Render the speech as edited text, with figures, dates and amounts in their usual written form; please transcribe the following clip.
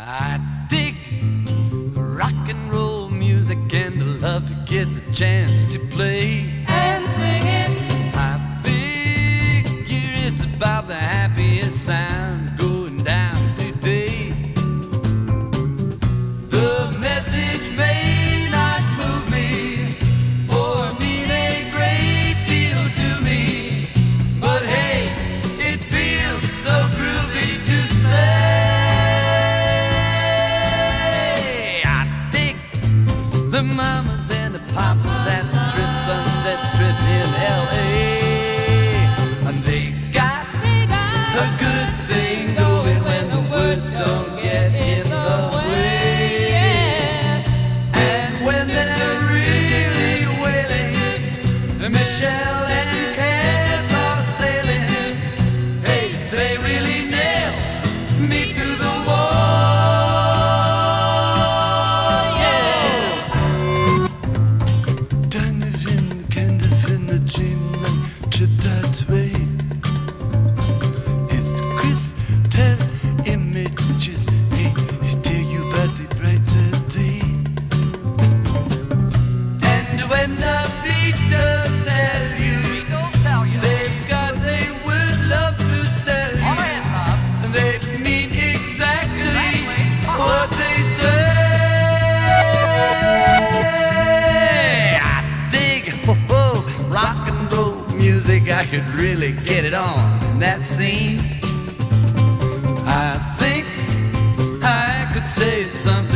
I dig rock and roll music and I love to get the chance to play and sing it. I figure it's about the happiest sound going down today. The message may not move me or mean a great deal to me, but hey, it feels so groovy to say. The mamas and the papas at the Trip Sunset Strip in L.A. And they got a good thing going when the words don't get in the way. And when they're really wailing, Michelle and Cass are sailing. Hey, they really nail me to the wall. Way. His crystal images, hey, tell you about the brighter day. And when the Beatles tell you, they've got a word love to sell you, they mean exactly what they say. I dig rock and roll music, I could really get it on in that scene. I think I could say something